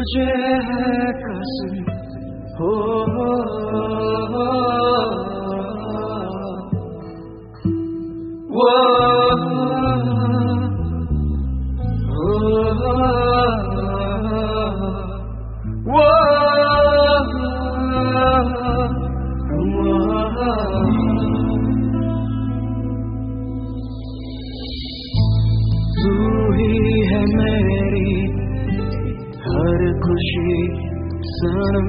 तुझे है कसम हो तू ही है मेरी हर खुशी सनम,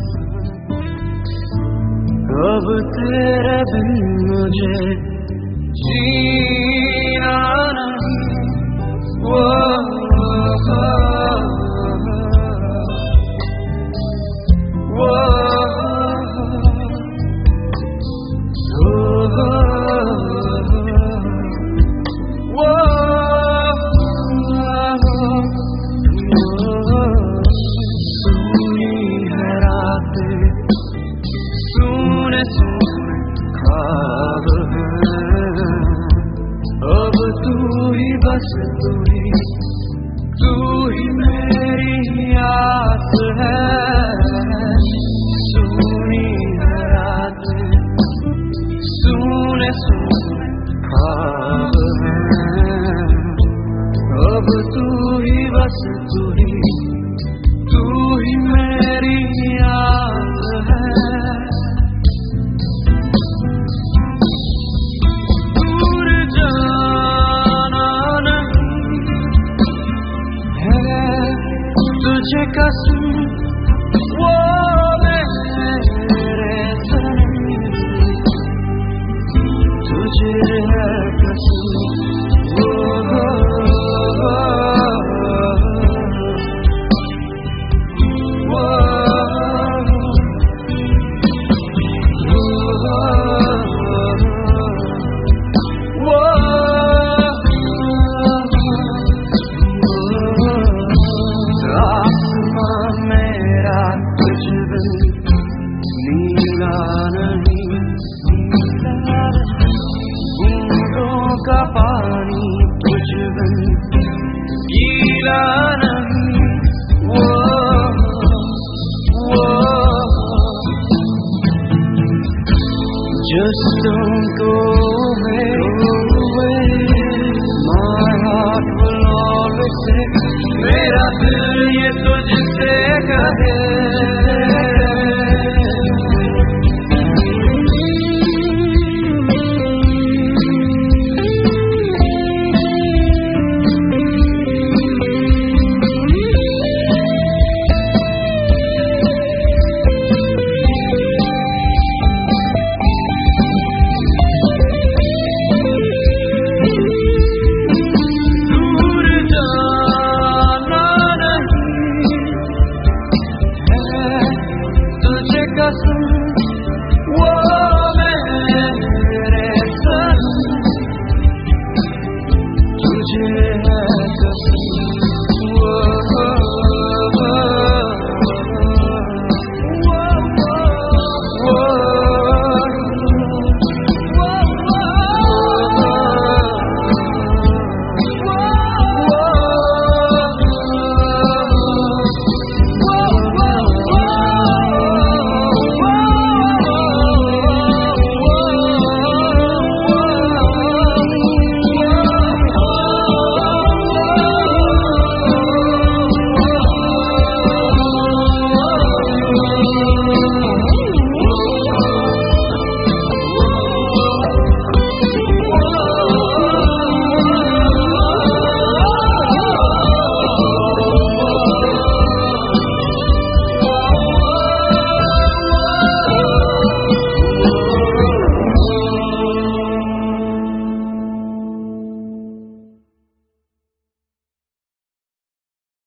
अब तेरे बिन मुझे जीना नहीं। बस तू ही मेरी आस है। सुनी है रात सुने सुने ख्वाब हैं, अब तू ही बस तू ही मेरी आस है। तुझे कसम वो मेरे सनम, तुझे है कसम का पानी तुझ बिन गीला नहीं। Just don't go away, my heart will always say, मेरा दिल ये तुझसे कहे।